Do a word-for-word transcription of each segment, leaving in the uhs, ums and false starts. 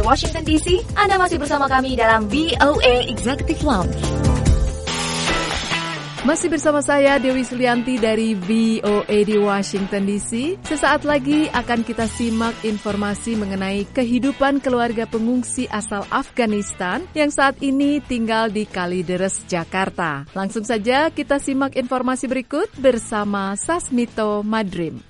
Washington D C. Anda masih bersama kami dalam V O A Executive Lounge. Masih bersama saya Dewi Sulianti dari V O A di Washington D C. Sesaat lagi akan kita simak informasi mengenai kehidupan keluarga pengungsi asal Afghanistan yang saat ini tinggal di Kalideres, Jakarta. Langsung saja kita simak informasi berikut bersama Sasmito Madrim.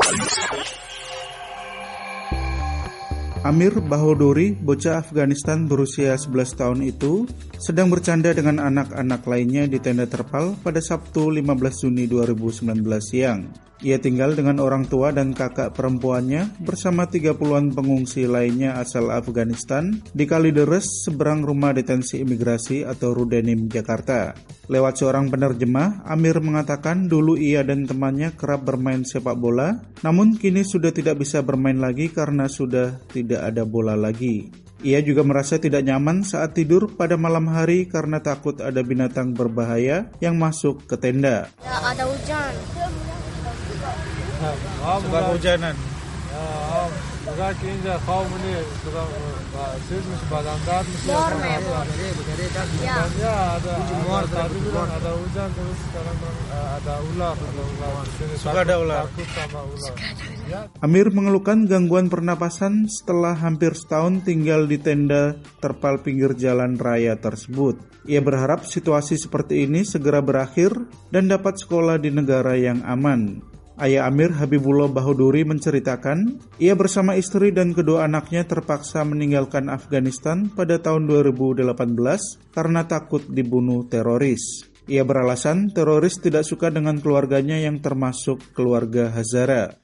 Amir Bahodori, bocah Afghanistan berusia sebelas tahun itu, sedang bercanda dengan anak-anak lainnya di tenda terpal pada Sabtu lima belas Juni dua ribu sembilan belas siang. Ia tinggal dengan orang tua dan kakak perempuannya bersama tiga puluhan pengungsi lainnya asal Afghanistan di Kalideres, seberang rumah detensi imigrasi atau Rudenim, Jakarta. Lewat seorang penerjemah, Amir mengatakan dulu ia dan temannya kerap bermain sepak bola, namun kini sudah tidak bisa bermain lagi karena sudah tidak ada bola lagi. Ia juga merasa tidak nyaman saat tidur pada malam hari karena takut ada binatang berbahaya yang masuk ke tenda. Ya, ada hujan. Sebab hujanan. Suka ada ular. Amir mengeluhkan gangguan pernapasan setelah hampir setahun tinggal di tenda terpal pinggir jalan raya tersebut. Ia berharap situasi seperti ini segera berakhir dan dapat sekolah di negara yang aman. Ayah Amir, Habibullah Bahodori, menceritakan, ia bersama istri dan kedua anaknya terpaksa meninggalkan Afghanistan pada tahun dua ribu delapan belas karena takut dibunuh teroris. Ia beralasan teroris tidak suka dengan keluarganya yang termasuk keluarga Hazara.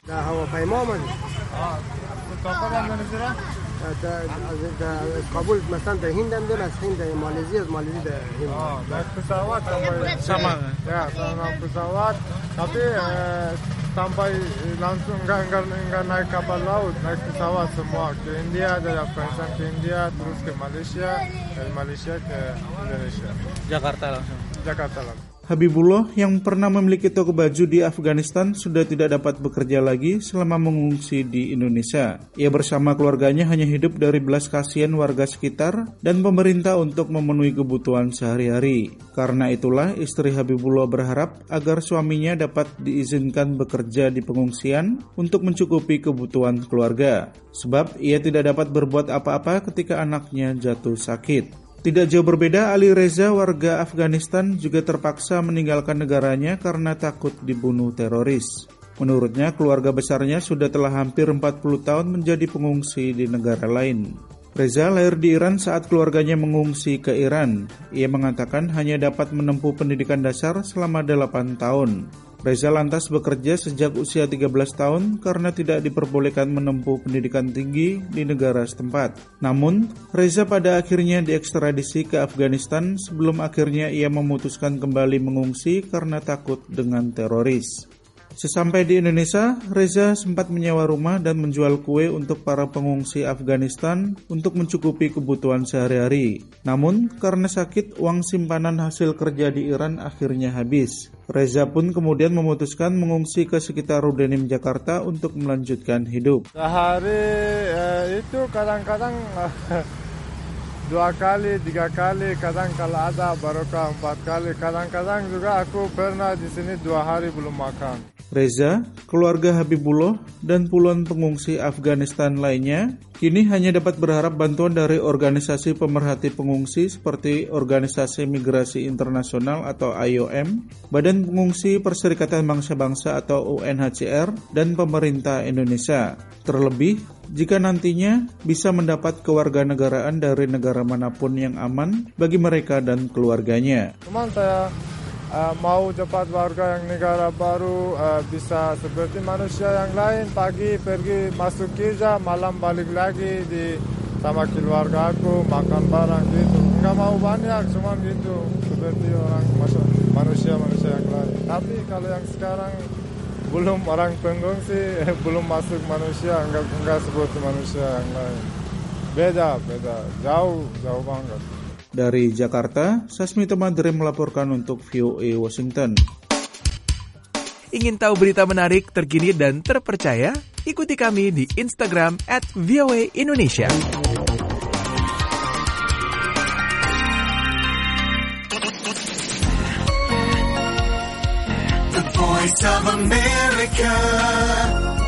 Kabul مثلا در هند هم داره، از هند مالزی از مالزی در هند. naik pesawat sama ya sama pesawat tapi sampai langsung enggak enggak enggak naik kapal laut, naik pesawat semua ke India, dari Afghanistan ke India, terus ke Malaysia, dari Malaysia ke Indonesia. Jakarta langsung. Jakarta langsung. Habibullah yang pernah memiliki toko baju di Afghanistan sudah tidak dapat bekerja lagi selama mengungsi di Indonesia. Ia bersama keluarganya hanya hidup dari belas kasihan warga sekitar dan pemerintah untuk memenuhi kebutuhan sehari-hari. Karena itulah istri Habibullah berharap agar suaminya dapat diizinkan bekerja di pengungsian untuk mencukupi kebutuhan keluarga. Sebab ia tidak dapat berbuat apa-apa ketika anaknya jatuh sakit. Tidak jauh berbeda, Ali Reza, warga Afghanistan, juga terpaksa meninggalkan negaranya karena takut dibunuh teroris. Menurutnya, keluarga besarnya sudah telah hampir empat puluh tahun menjadi pengungsi di negara lain. Reza lahir di Iran saat keluarganya mengungsi ke Iran. Ia mengatakan hanya dapat menempuh pendidikan dasar selama delapan tahun. Reza lantas bekerja sejak usia tiga belas tahun karena tidak diperbolehkan menempuh pendidikan tinggi di negara setempat. Namun, Reza pada akhirnya diekstradisi ke Afghanistan sebelum akhirnya ia memutuskan kembali mengungsi karena takut dengan teroris. Sesampai di Indonesia, Reza sempat menyewa rumah dan menjual kue untuk para pengungsi Afghanistan untuk mencukupi kebutuhan sehari-hari. Namun, karena sakit, uang simpanan hasil kerja di Iran akhirnya habis. Reza pun kemudian memutuskan mengungsi ke sekitar Rudenim, Jakarta untuk melanjutkan hidup. Sehari eh, itu kadang-kadang dua kali, tiga kali, kadang kalau ada barokah empat kali, kadang-kadang juga aku pernah di sini dua hari belum makan. Reza, keluarga Habibullah, dan puluhan pengungsi Afghanistan lainnya kini hanya dapat berharap bantuan dari organisasi pemerhati pengungsi seperti Organisasi Migrasi Internasional atau I O M, Badan Pengungsi Perserikatan Bangsa-Bangsa atau U N H C R, dan pemerintah Indonesia. Terlebih, jika nantinya bisa mendapat kewarganegaraan dari negara manapun yang aman bagi mereka dan keluarganya. Teman saya Uh, mau cepat warga yang negara baru, uh, bisa seperti manusia yang lain, pagi pergi masuk kerja, malam balik lagi di sama keluarga aku, makan barang gitu. Nggak mau banyak, cuma gitu, seperti orang manusia-manusia yang lain. Tapi kalau yang sekarang belum orang pengungsi, belum masuk manusia, nggak, nggak seperti manusia yang lain. Beda, beda, jauh, jauh banget. Dari Jakarta, Sasmito Madrim melaporkan untuk V O A Washington. Ingin tahu berita menarik, terkini, dan terpercaya? Ikuti kami di Instagram at V O A Indonesia. Voice of America,